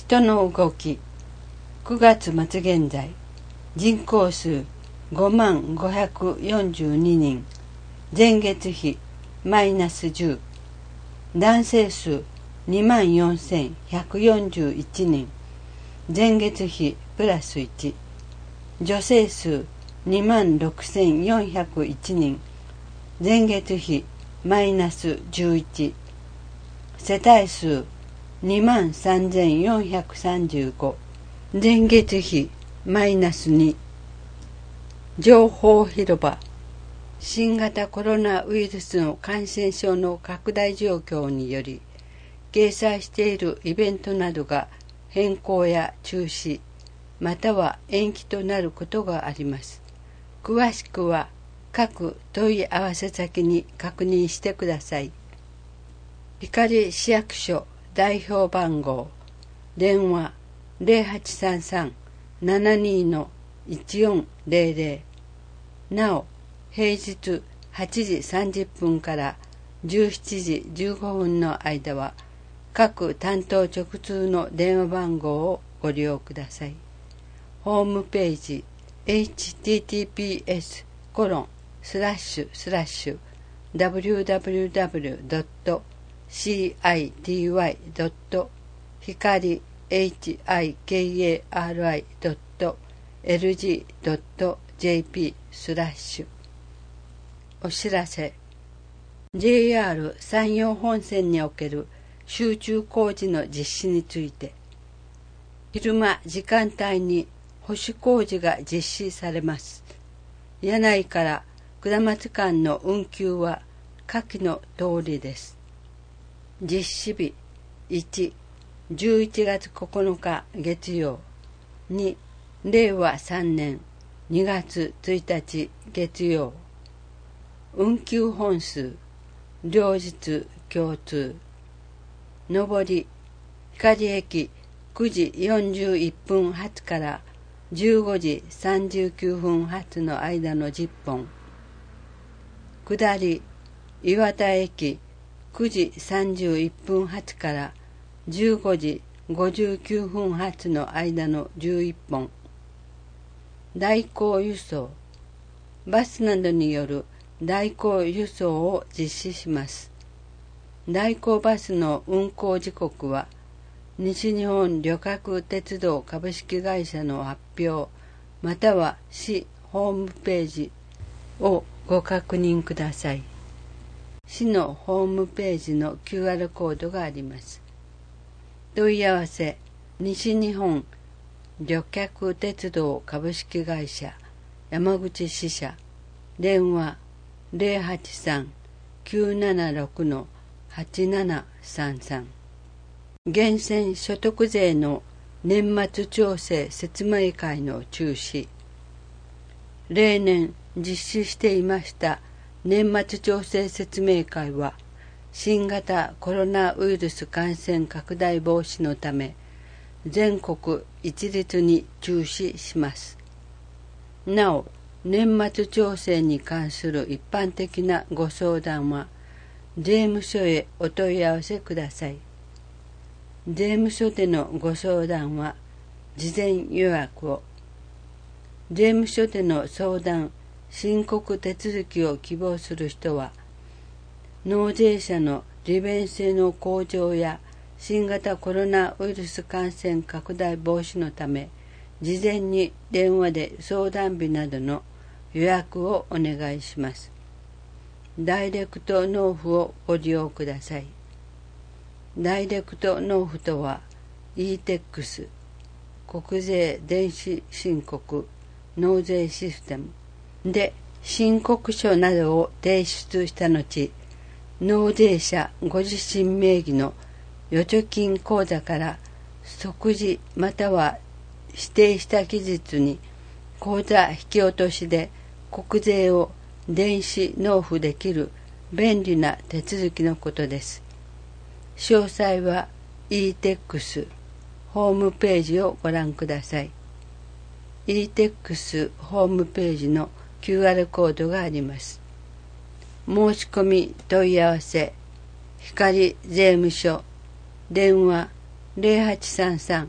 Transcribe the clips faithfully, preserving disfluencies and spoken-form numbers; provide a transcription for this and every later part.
人の動き。くがつ末現在、人口数ごまんごひゃくよんじゅうににん、前月比マイナスじゅう、男性数にまんよんせんひゃくよんじゅういちにん、前月比プラスいち、女性数にまんろくせんよんひゃくいちにん、前月比マイナスじゅういち、世帯数にまんさんぜんよんひゃくさんじゅうご、前月比マイナスに。情報広場。新型コロナウイルスの感染症の拡大状況により、掲載しているイベントなどが変更や中止、または延期となることがあります。詳しくは各問い合わせ先に確認してください。光市役所代表番号、電話ゼロはちさんさん ななに いちよんゼロゼロ、なお平日はちじさんじゅっぷんからじゅうしちじじゅうごふんの間は各担当直通の電話番号をご利用ください。ホームページ エイチティーティーピーエスコロンスラッシュスラッシュダブリューダブリューダブリュードットシーアイティーワイドットひかり エイチアイケーエーアールアイドットエルジードットジェーピースラッシュ。お知らせ。ジェイアール 山陽本線における集中工事の実施について、昼間時間帯に保守工事が実施されます。柳井から下松間の運休は下記の通りです。実施日いち、じゅういちがつここのか月曜、に、れいわさんねんにがつついたち月曜。運休本数、両日共通。上り、光駅くじよんじゅういっぷん発からじゅうごじさんじゅうきゅうふん発の間のじゅっぽん。下り、岩田駅くじさんじゅういっぷん発からじゅうごじごじゅうきゅうふん発の間のじゅういっぽん。代行輸送、バスなどによる代行輸送を実施します。代行バスの運行時刻は、西日本旅客鉄道株式会社の発表、または市ホームページをご確認ください。市のホームページの キューアール コードがあります。問い合わせ、西日本旅客鉄道株式会社山口支社、電話ゼロはちさん きゅうななろく はちななさんさん。源泉所得税の年末調整説明会の中止。例年実施していました年末調整説明会は、新型コロナウイルス感染拡大防止のため、全国一律に中止します。なお、年末調整に関する一般的なご相談は、税務署へお問い合わせください。税務署でのご相談は、事前予約を。税務署での相談・申告手続きを希望する人は、納税者の利便性の向上や新型コロナウイルス感染拡大防止のため、事前に電話で相談日などの予約をお願いします。ダイレクト納付をご利用ください。ダイレクト納付とは、イーテックス、国税電子申告納税システムで申告書などを提出した後、納税者ご自身名義の預貯金口座から即時または指定した期日に口座引き落としで国税を電子納付できる便利な手続きのことです。詳細は イーテックス ホームページをご覧ください。イーテックス ホームページの キューアール コードがあります。申し込み問い合わせ、光税務署、電話ゼロはちさんさん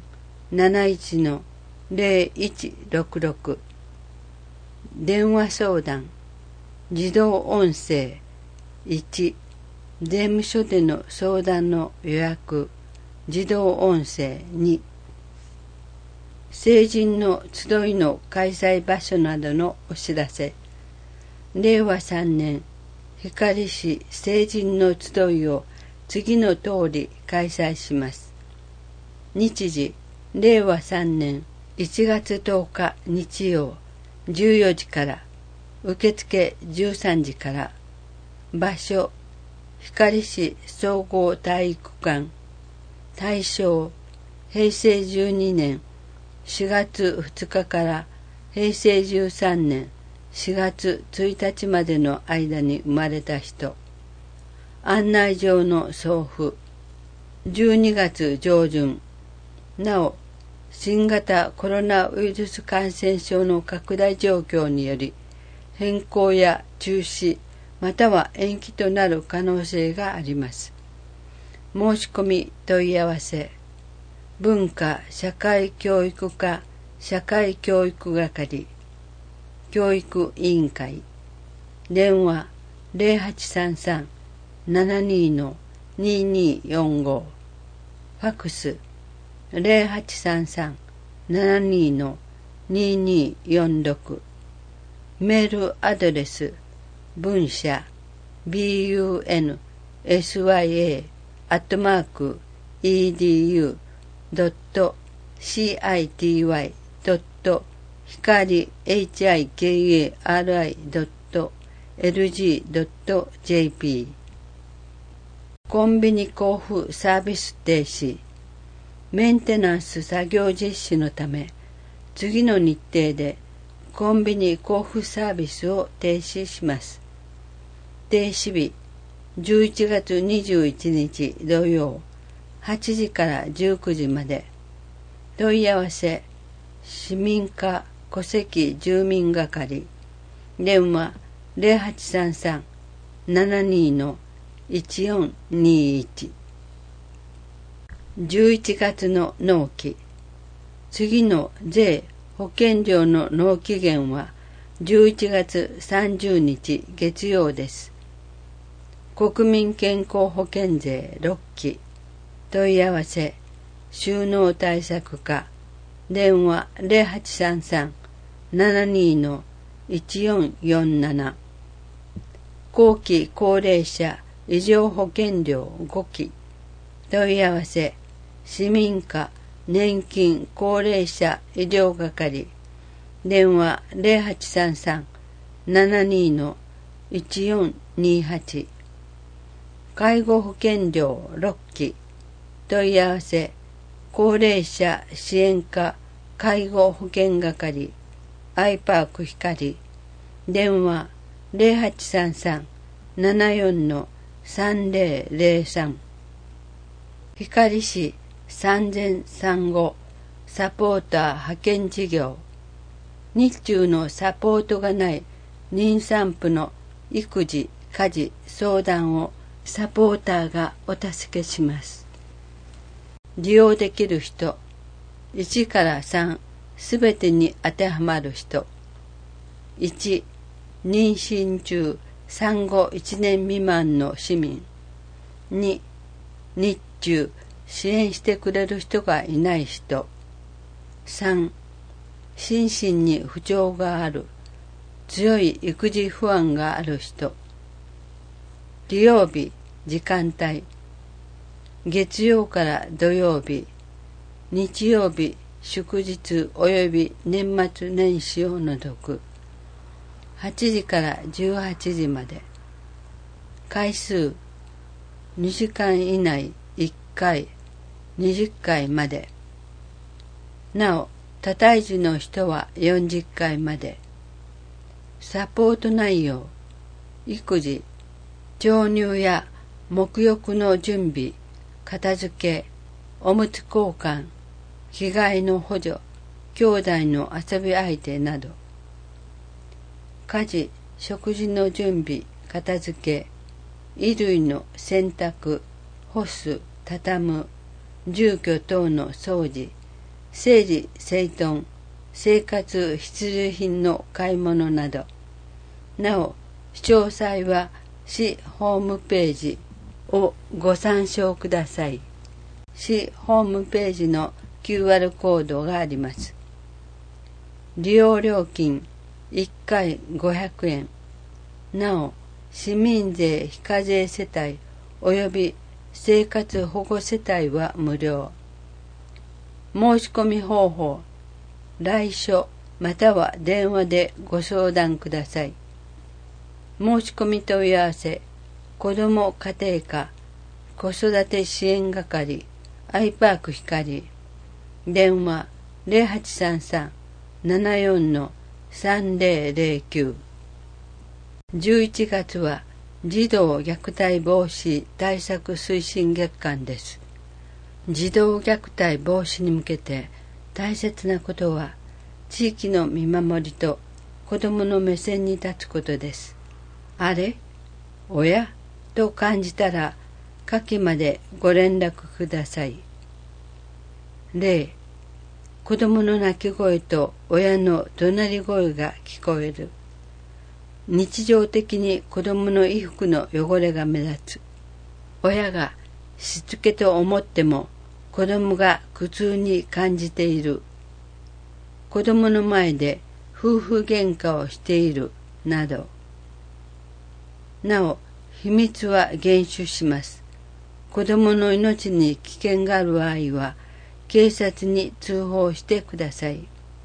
なないちのゼロいちろくろく、電話相談、自動音声いち、税務署での相談の予約、自動音声に、成人の集いの開催場所などのお知らせ。れいわさんねん、光市成人の集いを次の通り開催します。日時、れいわさんねんいちがつとおか日曜、じゅうよじから、受付じゅうさんじから、場所、光市総合体育館、対象、へいせいじゅうにねんしがつふつかからへいせいじゅうさんねんしがつついたちまでの間に生まれた人。案内状の送付。じゅうにがつ上旬。なお、新型コロナウイルス感染症の拡大状況により、変更や中止、または延期となる可能性があります。申し込み問い合わせ。文化社会教育課社会教育係教育委員会電話 ゼロはちさんさん ななに の にによんご ファクス ゼロはちさんさん ななに の にによんろく メールアドレス文社 ビーユーエヌエスワイエー アットマーク イーディーユードット シーアイティーワイ ドット 光 エイチアイケーエーアールアイ ドット エルジー ドット ジェーピー コンビニ交付サービス停止。メンテナンス作業実施のため次の日程でコンビニ交付サービスを停止します。停止日じゅういちがつにじゅういちにち土曜はちじからじゅうくじまで。問い合わせ市民課戸籍住民係電話 ゼロはちさんさん ななに の いちよんにいち。じゅういちがつの納期。次の税保険料の納期限はじゅういちがつさんじゅうにち月曜です。国民健康保険税ろっき。問い合わせ収納対策課電話 ゼロはちさんさん ななに の いちよんよんなな。後期高齢者医療保険料ごき。問い合わせ市民課年金高齢者医療係電話 ゼロはちさんさん ななに の いちよんにはち。介護保険料ろっき。問い合わせ高齢者支援課介護保険係アイパーク光電話 ゼロはちさんさん ななよん の さんぜろぜろさん。光市産前産後サポーター派遣事業。日中のサポートがない妊産婦の育児家事相談をサポーターがお助けします。利用できる人いちからさんすべてに当てはまる人。いち、妊娠中産後いちねん未満の市民。に、日中支援してくれる人がいない人。さん、心身に不調がある強い育児不安がある人。利用日時間帯月曜から土曜日、日曜日、祝日および年末年始を除く。はちじからじゅうはちじまで。回数、にじかん以内いっかい、にじゅっかいまで。なお、多胎児の人はよんじゅっかいまで。サポート内容、育児、調乳や沐浴の準備、片付け、おむつ交換、着替えの補助、兄弟の遊び相手など。家事、食事の準備、片付け、衣類の洗濯、干す、畳む、住居等の掃除、 整理整頓、生活必需品の買い物など。なお、詳細は市ホームページをご参照ください。市ホームページの キューアール コードがあります。利用料金いっかいごひゃくえん。なお、市民税非課税世帯及び生活保護世帯は無料。申し込み方法、来所または電話でご相談ください。申し込み問い合わせ、子ども家庭課、子育て支援係、アイパーク光、電話ゼロはちさんさん ななよん さんぜろぜろきゅう。じゅういちがつは児童虐待防止対策推進月間です。児童虐待防止に向けて大切なことは、地域の見守りと子どもの目線に立つことです。あれ、親と感じたら、下記までご連絡ください。例、子どもの泣き声と親の怒鳴り声が聞こえる。日常的に子どもの衣服の汚れが目立つ。親がしつけと思っても子どもが苦痛に感じている。子どもの前で夫婦喧嘩をしているなど。なお、秘密は厳守します。子どもの命に危険がある場合は警察に通報してください。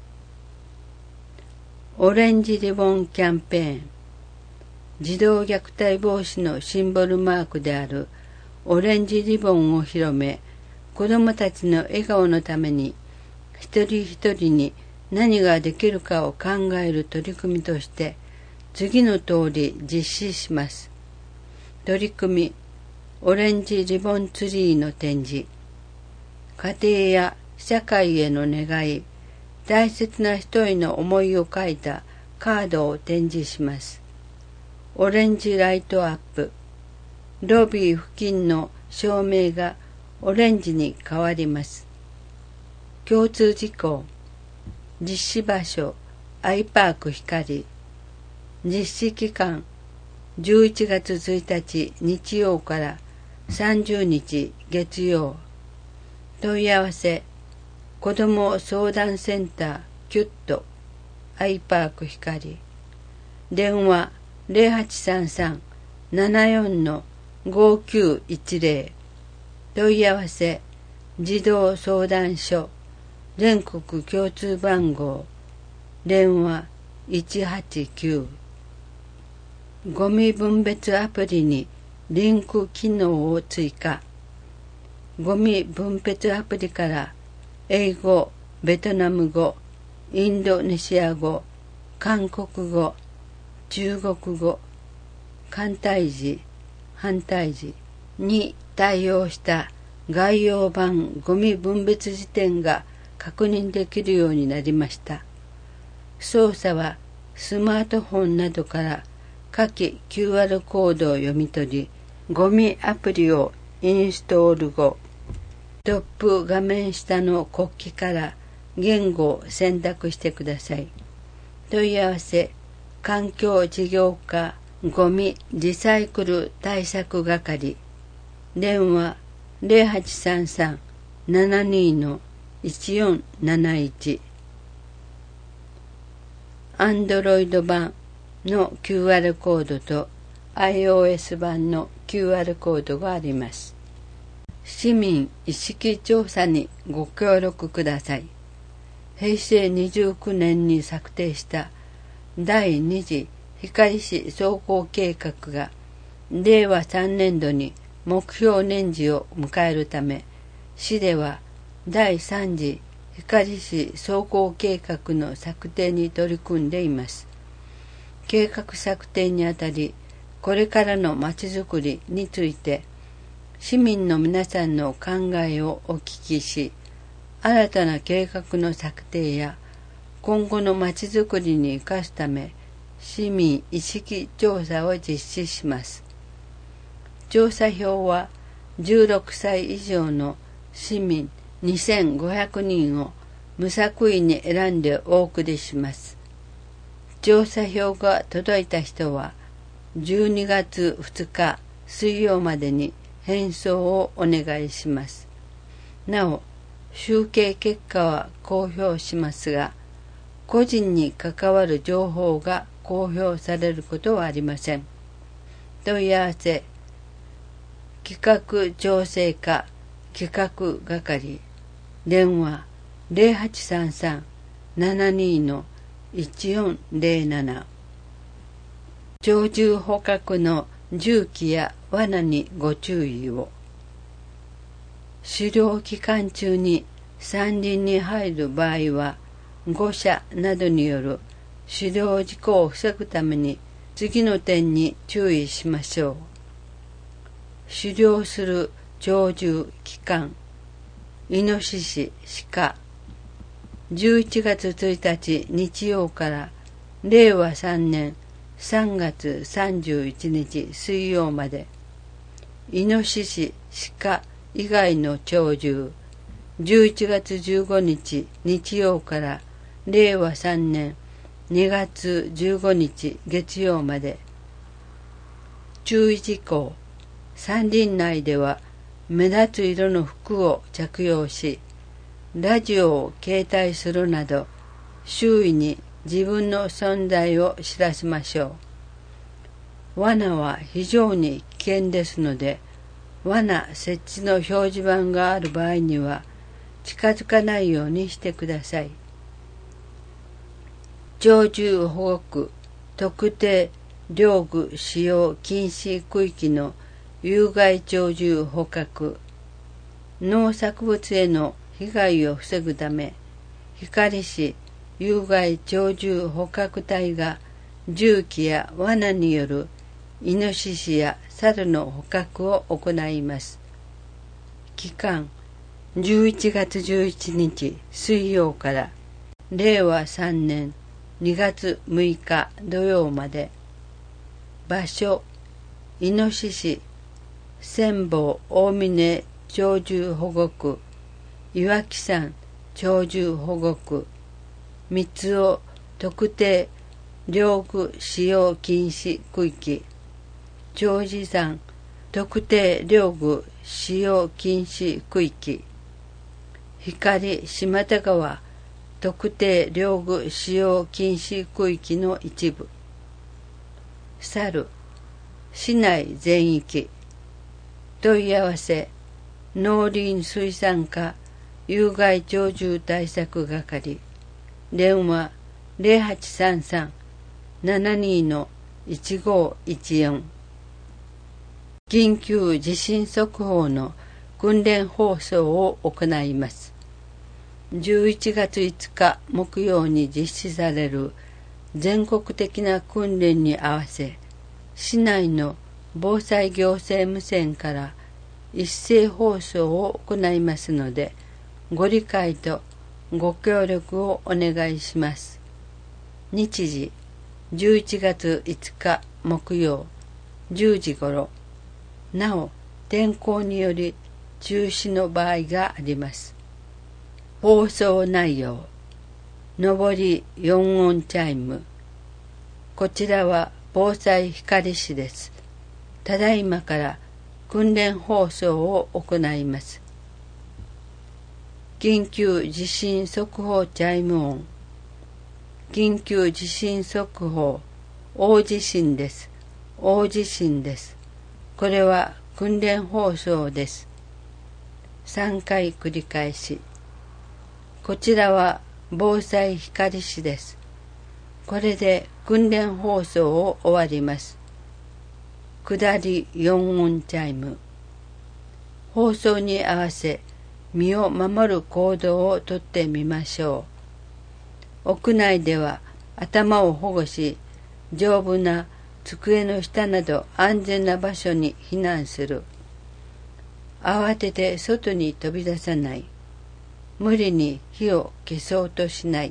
オレンジリボンキャンペーン。児童虐待防止のシンボルマークであるオレンジリボンを広め、子どもたちの笑顔のために一人一人に何ができるかを考える取り組みとして次の通り実施します。取り組み、オレンジリボンツリーの展示。家庭や社会への願い、大切な人への思いを書いたカードを展示します。オレンジライトアップ。ロビー付近の照明がオレンジに変わります。共通事項。実施場所、アイパーク光。実施期間、じゅういちがつついたち日曜からさんじゅうにち月曜。問い合わせ、子ども相談センターキュット、アイパーク光。電話ゼロはちさんさん ななよん ごきゅういちゼロ。問い合わせ、児童相談所、全国共通番号、電話いちはちきゅう。ゴミ分別アプリにリンク機能を追加。ゴミ分別アプリから英語、ベトナム語、インドネシア語、韓国語、中国語、簡体字、繁体字に対応した概要版ゴミ分別辞典が確認できるようになりました。操作はスマートフォンなどから下記 キューアール コードを読み取り、ゴミアプリをインストール後、トップ画面下の国旗から言語を選択してください。問い合わせ、環境事業課ゴミリサイクル対策係。電話ゼロはちさんさん ななにー いちよんなないち。Android 版の キューアール コードと iOS 版の キューアール コードがあります。市民意識調査にご協力ください。へいせいにじゅうきゅうねんに策定しただいに次光市総合計画がれいわさんねんどに目標年次を迎えるため、市ではだいさん次光市総合計画の策定に取り組んでいます。計画策定にあたり、これからのまちづくりについて市民の皆さんの考えをお聞きし、新たな計画の策定や今後のまちづくりに生かすため、市民意識調査を実施します。調査票はじゅうろくさい以上の市民にせんごひゃくにんを無作為に選んでお送りします。調査票が届いた人はじゅうにがつふつか水曜までに返送をお願いします。なお、集計結果は公表しますが、個人に関わる情報が公表されることはありません。問い合わせ、企画調整課企画係、電話 ゼロはちさんさん ななに のいちよんゼロなな。鳥獣捕獲の銃器や罠にご注意を。狩猟期間中に山林に入る場合は、誤射などによる狩猟事故を防ぐために次の点に注意しましょう。狩猟する鳥獣期間、イノシシ、鹿、じゅういちがつついたち日曜かられいわさんねんさんがつさんじゅういちにち水曜まで、イノシシ、鹿以外の鳥獣、じゅういちがつじゅうごにち日曜かられいわさんねんにがつじゅうごにち月曜まで。注意事項、山林内では目立つ色の服を着用し、ラジオを携帯するなど、周囲に自分の存在を知らせましょう。罠は非常に危険ですので、罠設置の表示板がある場合には、近づかないようにしてください。鳥獣保護区特定猟具使用禁止区域の有害鳥獣捕獲、農作物への被害を防ぐため、光市有害鳥獣捕獲隊が銃器や罠によるイノシシや猿の捕獲を行います。期間、じゅういちがつじゅういちにち水曜かられいわさんねんにがつむいか土曜まで。場所、イノシシ、仙坊大峰鳥獣保護区、岩木山鳥獣保護区、三つ尾特定猟具使用禁止区域、長寿山特定猟具使用禁止区域、光島田川特定猟具使用禁止区域の一部。猿、市内全域。問い合わせ、農林水産課有害鳥獣対策係、電話ゼロはちさんさん ななに のいちごいちよん。緊急地震速報の訓練放送を行います。じゅういちがついつか木曜に実施される全国的な訓練に合わせ、市内の防災行政無線から一斉放送を行いますので、ご理解とご協力をお願いします。日時、じゅういちがついつか木曜じゅうじ頃。なお、天候により中止の場合があります。放送内容、上りよんおんチャイム。こちらは防災光市です。ただいまから訓練放送を行います。緊急地震速報チャイム音。緊急地震速報、大地震です。大地震です。これは訓練放送です。さんかい繰り返し。こちらは防災光市です。これで訓練放送を終わります。下りよんおんチャイム。放送に合わせ身を守る行動をとってみましょう。屋内では頭を保護し、丈夫な机の下など安全な場所に避難する。慌てて外に飛び出さない。無理に火を消そうとしない。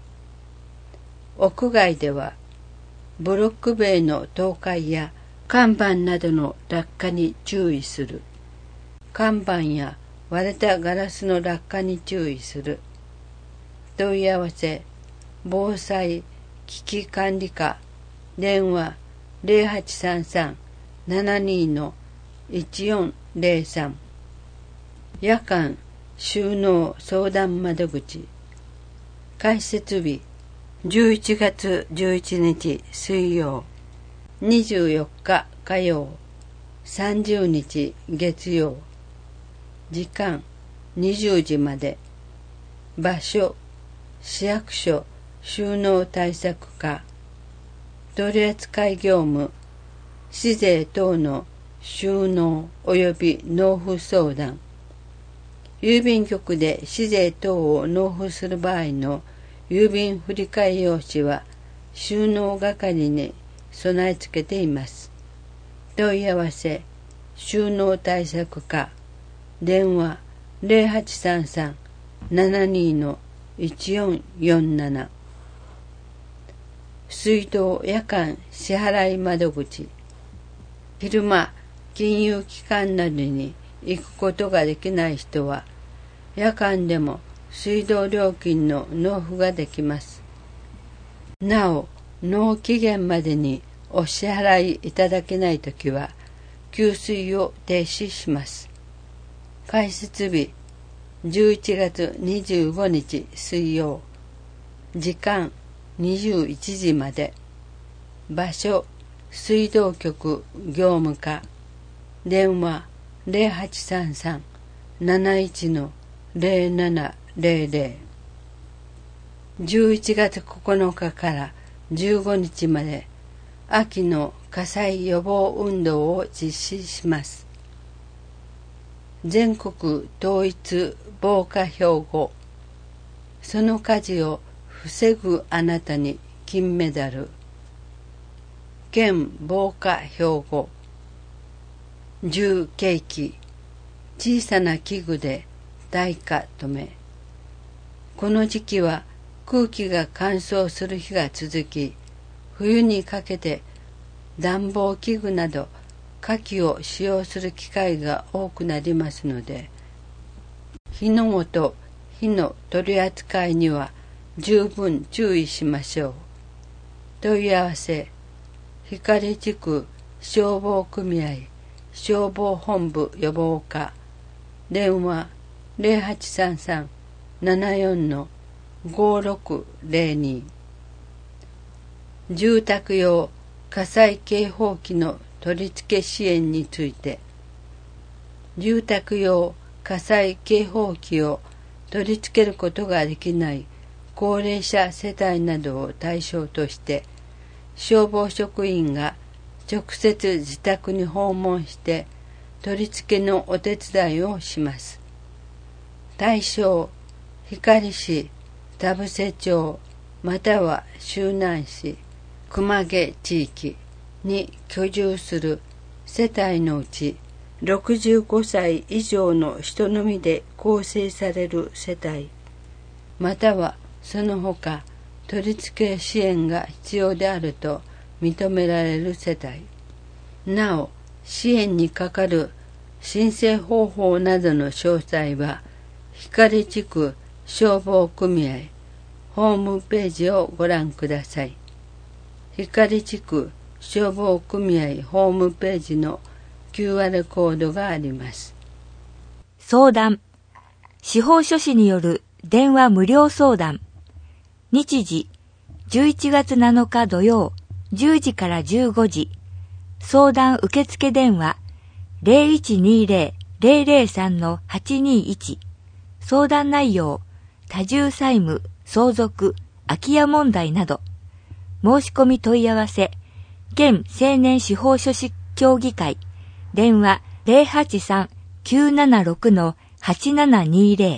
屋外ではブロック塀の倒壊や看板などの落下に注意する。看板や割れたガラスの落下に注意する。 問い合わせ防災危機管理課電話 ゼロはちさんさん ななに いちよんゼロさん。夜間収納相談窓口。開設日じゅういちがつじゅういちにち水曜、にじゅうよっか火曜、さんじゅうにち月曜。時間にじゅうじまで。場所市役所収納対策課。取扱業務資税等の収納及び納付相談。郵便局で資税等を納付する場合の郵便振替用紙は収納係に備え付けています。問い合わせ収納対策課電話 ゼロはちさんさん ななに いちよんよんなな。水道夜間支払い窓口。昼間金融機関などに行くことができない人は夜間でも水道料金の納付ができます。なお、納期限までにお支払いいただけないときは給水を停止します。開設日じゅういちがつにじゅうごにち水曜。時間にじゅういちじまで。場所水道局業務課電話 ゼロはちさんさん なないち ゼロななゼロゼロ。じゅういちがつここのかからじゅうごにちまで秋の火災予防運動を実施します。全国統一防火標語。その火事を防ぐあなたに金メダル。県防火標語。重計器。小さな器具で大火止め。この時期は空気が乾燥する日が続き、冬にかけて暖房器具など火器を使用する機会が多くなりますので、火の元、火の取り扱いには十分注意しましょう。問い合わせ光地区消防組合消防本部予防課電話 ゼロはちさんさん ななよん ごろくゼロに。住宅用火災警報器の取り付け支援について。住宅用火災警報器を取り付けることができない高齢者世帯などを対象として消防職員が直接自宅に訪問して取り付けのお手伝いをします。対象光市、田布施町または周南市、熊毛地域に居住する世帯のうちろくじゅうごさい以上の人のみで構成される世帯またはその他取り付け支援が必要であると認められる世帯。なお、支援にかかる申請方法などの詳細は光地区消防組合ホームページをご覧ください。光地区消防組合ホームページの キューアール コードがあります。 相談。司法書士による電話無料相談。日時じゅういちがつなのか土曜じゅうじからじゅうごじ。相談受付電話 ゼロいちにゼロ ゼロゼロさん はちにいち。相談内容多重債務、相続、空き家問題など。申し込み問い合わせ県青年司法書士協議会電話 ゼロはちさん きゅうななろく はちななにゼロ。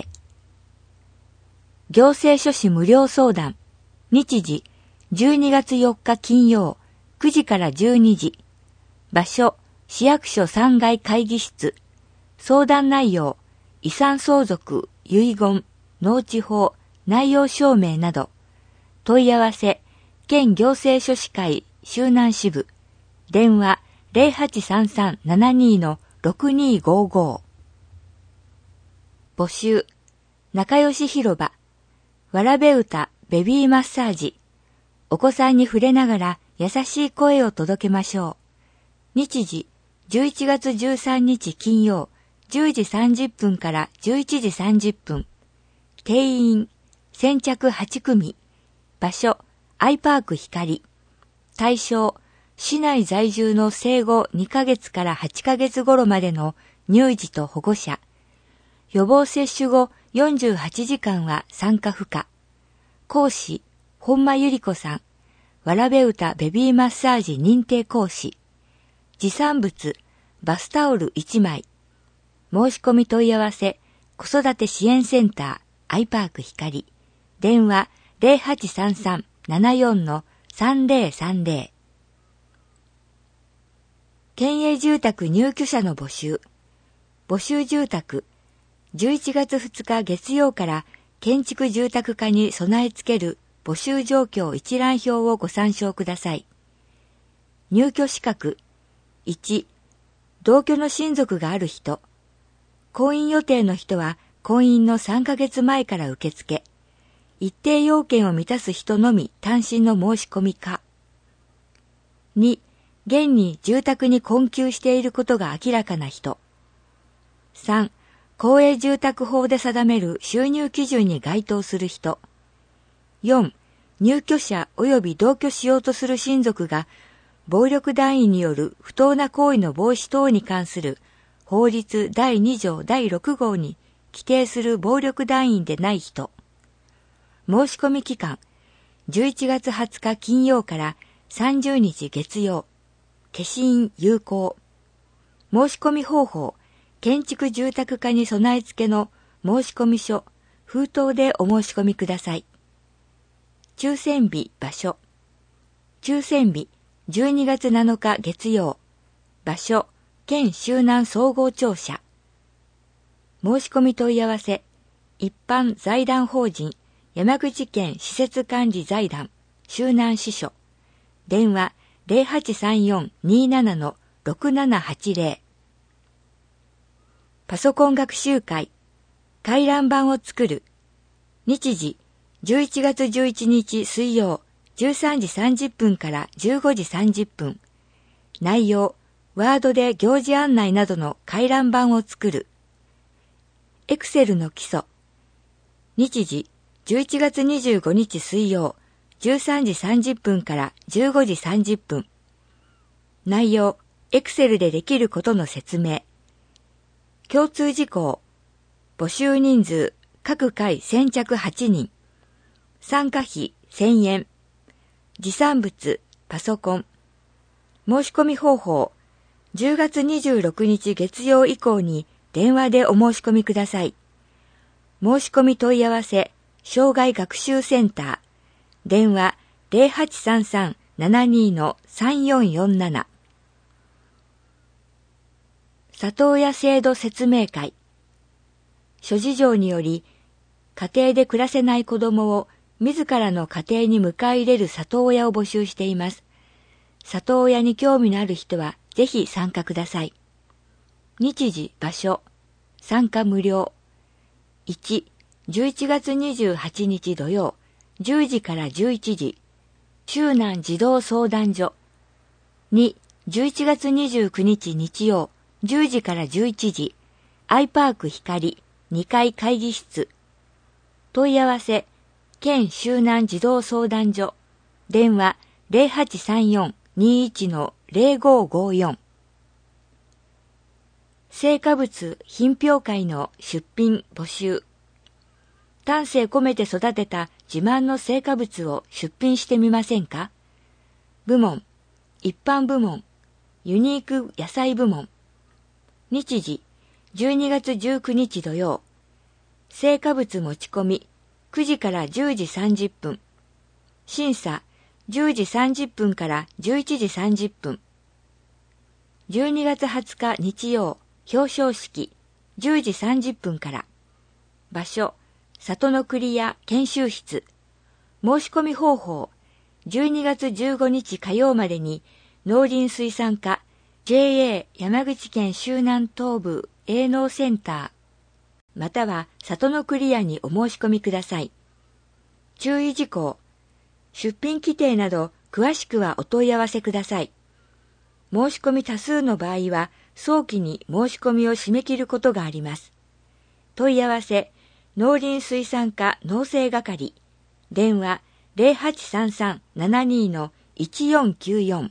行政書士無料相談。日時じゅうにがつよっか金曜くじからじゅうにじ。場所市役所さんがい会議室。相談内容遺産相続、遺言、農地法、内容証明など。問い合わせ県行政書士会周南支部電話 ゼロはちさんさん ななに ろくにごご。募集仲良し広場わらべ歌ベビーマッサージ。お子さんに触れながら優しい声を届けましょう。日時、じゅういちがつじゅうさんにち金曜、じゅうじさんじゅっぷんからじゅういちじさんじゅっぷん。定員、先着はちくみ。場所、アイパーク光。対象、市内在住の生後にかげつからはちかげつ頃までの乳児と保護者。予防接種後よんじゅうはちじかんは参加不可。講師、本間ゆり子さん。わらべ歌ベビーマッサージ認定講師。持参物、バスタオルいちまい。申し込み問い合わせ、子育て支援センター、アイパーク光。電話 ゼロはちさんさん ななよん さんゼロさんゼロ。県営住宅入居者の募集。募集住宅。じゅういちがつふつか月曜から建築住宅課に備え付ける募集状況一覧表をご参照ください。入居資格。いち、同居の親族がある人。婚姻予定の人は婚姻のさんかげつまえから受付。一定要件を満たす人のみ単身の申し込みか。に、現に住宅に困窮していることが明らかな人。さん、公営住宅法で定める収入基準に該当する人。よん、入居者及び同居しようとする親族が暴力団員による不当な行為の防止等に関する法律だいにじょうだいろくごうに規定する暴力団員でない人。申し込み期間、じゅういちがつはつか金曜からさんじゅうにち月曜。消印有効。申し込み方法、建築住宅課に備え付けの申込書、封筒でお申し込みください。抽選日、場所。抽選日、じゅうにがつなのか月曜。場所、県周南総合庁舎。申し込み問い合わせ、一般財団法人、山口県施設管理財団、周南支所。電話、ゼロはちさんよん にーなな ろくななはちゼロ。パソコン学習会、回覧板を作る。日時、じゅういちがつじゅういちにち水曜、じゅうさんじさんじゅっぷんからじゅうごじさんじゅっぷん。内容、ワードで行事案内などの回覧板を作る。エクセルの基礎。日時、じゅういちがつにじゅうごにち水曜、じゅうさんじさんじゅっぷんからじゅうごじさんじゅっぷん。内容、エクセルでできることの説明。共通事項。募集人数、各回先着はちにん。参加費せんえん。持参物、パソコン。申し込み方法。じゅうがつにじゅうろくにち月曜以降に電話でお申し込みください。申し込み問い合わせ、障害学習センター。電話 ゼロはちさんさん ななにー さんよんよんなな。里親制度説明会。諸事情により、家庭で暮らせない子供を自らの家庭に迎え入れる里親を募集しています。里親に興味のある人はぜひ参加ください。日時、場所、参加無料。いち、じゅういちがつにじゅうはちにち土曜、じゅうじからじゅういちじ、周南児童相談所。に、じゅういちがつにじゅうくにち日曜、じゅうじからじゅういちじ、アイパーク光にかい会議室。問い合わせ、県周南児童相談所。電話 ゼロはちさんよん にーいち ゼロごごよん。成果物品評会の出品募集。丹精込めて育てた自慢の成果物を出品してみませんか？部門、一般部門、ユニーク野菜部門。日時、じゅうにがつじゅうくにち土曜。成果物持ち込み、くじからじゅうじさんじゅっぷん。審査、じゅうじさんじゅっぷんからじゅういちじさんじゅっぷん。じゅうにがつはつか日曜、表彰式、じゅうじさんじゅっぷんから。場所、里の栗屋研修室。申し込み方法、じゅうにがつじゅうごにち火曜までに農林水産課 ジェーエー 山口県周南東部営農センターまたは里の栗屋にお申し込みください。 注意事項。出品規定など詳しくはお問い合わせください。申し込み多数の場合は早期に申し込みを締め切ることがあります。問い合わせ、農林水産課農政係、電話 ゼロはちさんさん ななに いちよんきゅうよん。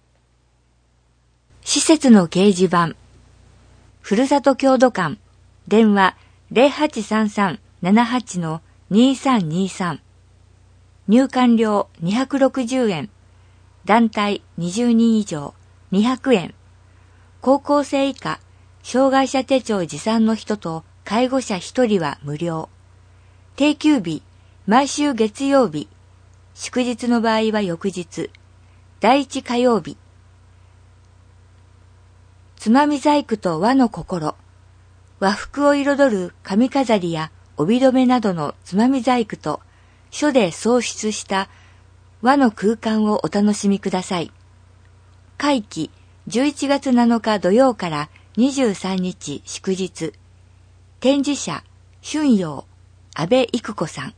施設の掲示板、ふるさと郷土館、電話 ゼロはちさんさん ななはち にさんにさん。入館料にひゃくろくじゅうえん、団体にじゅうにん以上にひゃくえん、高校生以下、障害者手帳持参の人と介護者ひとりは無料。定休日、毎週月曜日、祝日の場合は翌日、第一火曜日。つまみ細工と和の心、和服を彩る髪飾りや帯留めなどのつまみ細工と、書で創出した和の空間をお楽しみください。会期じゅういちがつなのか土曜からにじゅうさんにち祝日。展示者、春陽、安部育子さん。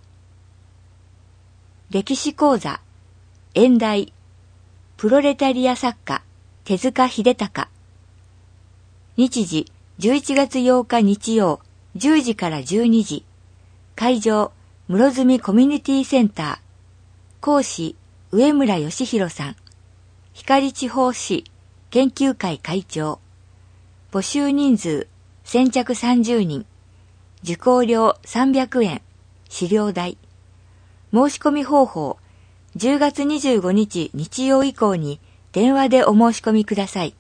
歴史講座、演題、プロレタリア作家、手塚秀隆。日時、じゅういちがつようか日曜、じゅうじからじゅうにじ。会場、室積コミュニティセンター。講師、上村義弘さん。光地方市研究会会長。募集人数、先着さんじゅうにん。受講料さんびゃくえん。資料代。申し込み方法、じゅうがつにじゅうごにち日曜以降に電話でお申し込みください。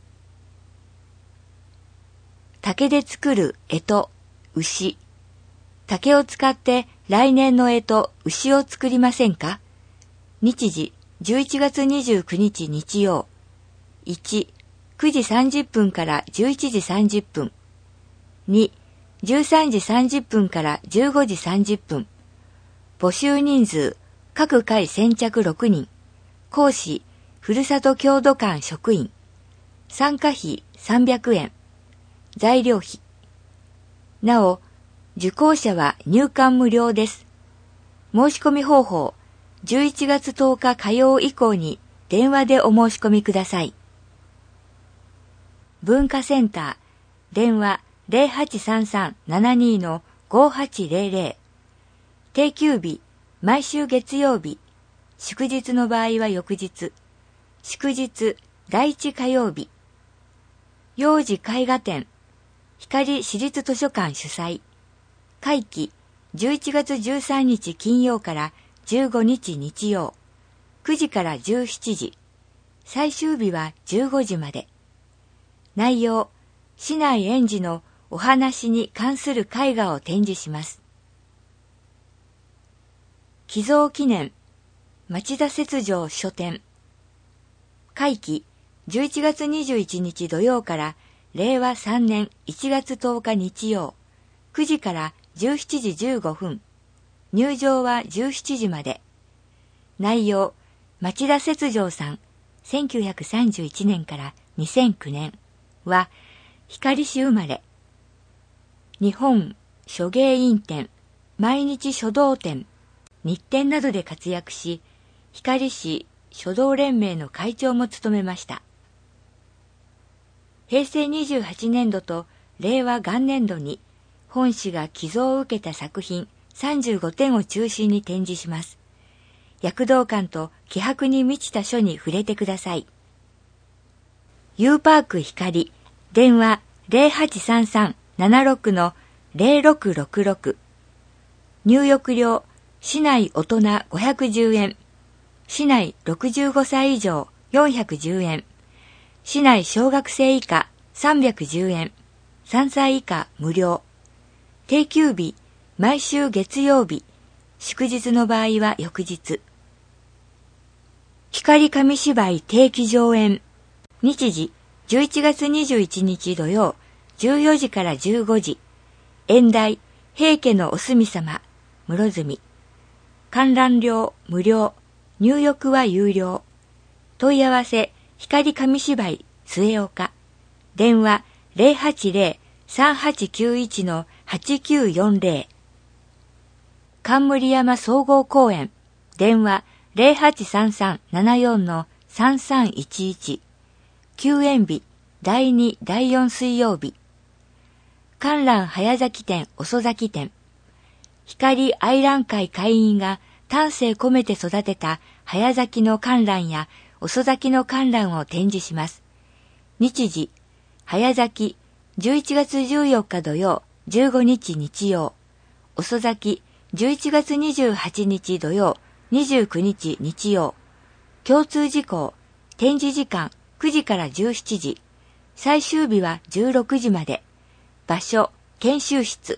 竹で作る干支、牛。竹を使って来年の干支、牛を作りませんか？日時、じゅういちがつにじゅうくにち日曜。いち、くじさんじゅっぷんからじゅういちじさんじゅっぷん。に、じゅうさんじさんじゅっぷんからじゅうごじさんじゅっぷん。募集人数、各回先着ろくにん。講師、ふるさと郷土館職員。参加費さんびゃくえん。材料費。なお、受講者は入館無料です。申し込み方法、じゅういちがつとおか火曜以降に電話でお申し込みください。文化センター、電話 ゼロはちさんさん ななに ごはちゼロゼロ。定休日、毎週月曜日、祝日の場合は翌日、祝日、第一火曜日。幼児絵画展、光市立図書館主催。会期、じゅういちがつじゅうさんにち金曜からじゅうごにち日曜、くじからじゅうしちじ、最終日はじゅうごじまで。内容、市内園児のお話に関する絵画を展示します。寄贈記念、町田雪上書店。会期、じゅういちがつにじゅういちにち土曜かられいわさんねんいちがつとおか日曜、くじからじゅうしちじじゅうごふん。入場はじゅうしちじまで。内容、町田雪上さん、せんきゅうひゃくさんじゅういちねんからにせんきゅうねんは、光市生まれ。日本書芸院展、毎日書道展、日展などで活躍し、光市書道連盟の会長も務めました。へいせいにじゅうはちねんどとれいわ元年度に、本市が寄贈を受けた作品さんじゅうごてんを中心に展示します。躍動感と気迫に満ちた書に触れてください。U パーク光、電話 ゼロはちさんさん ななろく ゼロろくろくろく。入浴料、市内大人ごひゃくじゅうえん。市内ろくじゅうごさい以上よんひゃくじゅうえん。市内小学生以下さんびゃくじゅうえん。さんさい以下無料。定休日、毎週月曜日、祝日の場合は翌日。光紙芝居定期上演。日時、じゅういちがつにじゅういちにち土曜、じゅうよじからじゅうごじ。演題、平家のお住様、室積。観覧料無料、入浴は有料。問い合わせ、光紙芝居末岡。電話ゼロはちゼロ さんはちきゅういち はちきゅうよんゼロ。 冠山総合公園、電話 ゼロはちさんさんななよんのさんさんいちいち、休園日、だいに、だいよん水曜日。観覧早咲店遅咲店。光愛覧会会員が丹精込めて育てた早咲きの観覧や遅咲きの観覧を展示します。日時、早咲きじゅういちがつじゅうよっか土曜、じゅうごにち日曜。遅咲きじゅういちがつにじゅうはちにち土曜、にじゅうくにち日曜。共通事項、展示時間くじからじゅうしちじ。最終日はじゅうろくじまで。場所、研修室。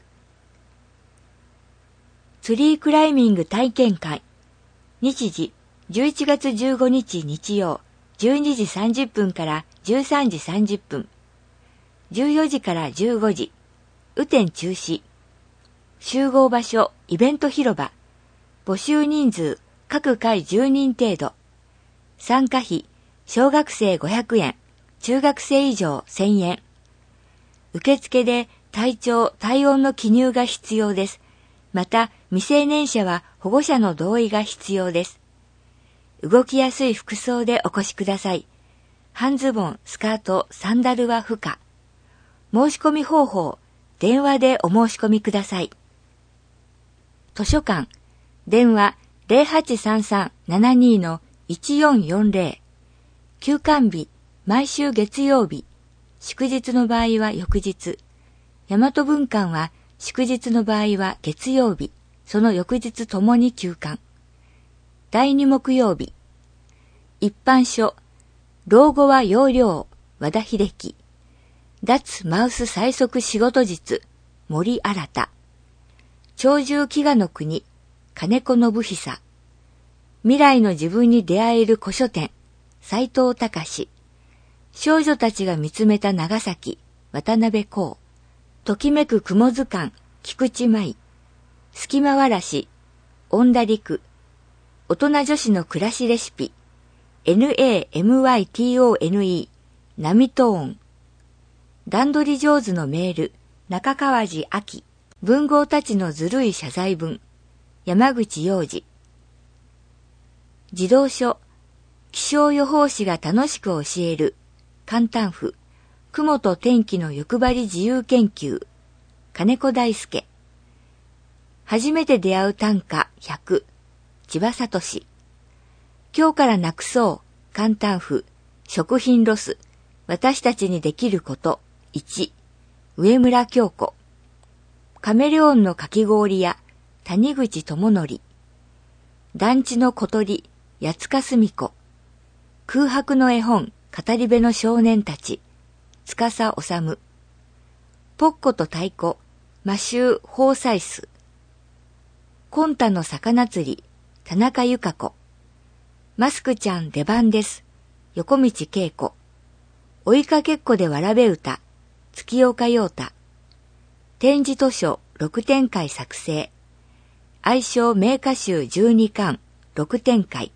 ツリークライミング体験会。日時、じゅういちがつじゅうごにち日曜、じゅうにじさんじゅっぷんからじゅうさんじさんじゅっぷん。じゅうよじからじゅうごじ。雨天中止。集合場所、イベント広場。募集人数、各回じゅうにん程度。参加費、小学生ごひゃくえん、中学生以上せんえん。受付で体調、体温の記入が必要です。また、未成年者は保護者の同意が必要です。動きやすい服装でお越しください。半ズボン、スカート、サンダルは不可。申し込み方法、電話でお申し込みください。図書館、電話 ゼロはちさんさんななに のいちよんよんゼロ。休館日、毎週月曜日。祝日の場合は翌日。大和文館は祝日の場合は月曜日、その翌日ともに休館。だいに木曜日。一般書、老後は要領、和田秀樹。脱マウス最速仕事術、森新。鳥獣飢餓の国、金子信久。未来の自分に出会える古書店、斎藤隆。少女たちが見つめた長崎、渡辺光。ときめく雲図鑑、菊池舞。隙間わらし、恩田陸。大人女子の暮らしレシピ、ナムトネ、ナミトーン。段取り上手のメール、中川路秋。文豪たちのずるい謝罪文、山口洋二。児童書、気象予報士が楽しく教える、簡単譜、雲と天気の欲張り自由研究、金子大輔。初めて出会う短歌ひゃく、千葉聡。今日からなくそう、簡単譜、食品ロス、私たちにできることいち、上村京子。カメレオンのかき氷屋、谷口智則。団地の小鳥、八塚澄子。空白の絵本、語り部の少年たち、司治。ポッコと太鼓、マシュー・ホーサイス。コンタの魚釣り、田中由香子。マスクちゃん出番です、横道恵子。追いかけっこでわらべ歌、月岡陽太。展示図書ろく展開作成。愛称名歌集じゅうにかん、ろく展開。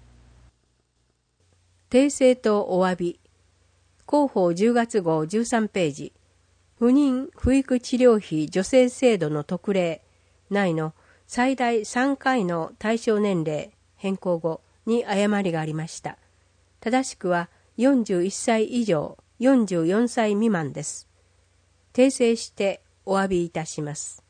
訂正とお詫び。広報じゅうがつ号じゅうさんページ。不妊・不育治療費助成制度の特例内の最大さんかいの対象年齢変更後に誤りがありました。正しくはよんじゅういっさい以上、よんじゅうよんさい未満です。訂正してお詫びいたします。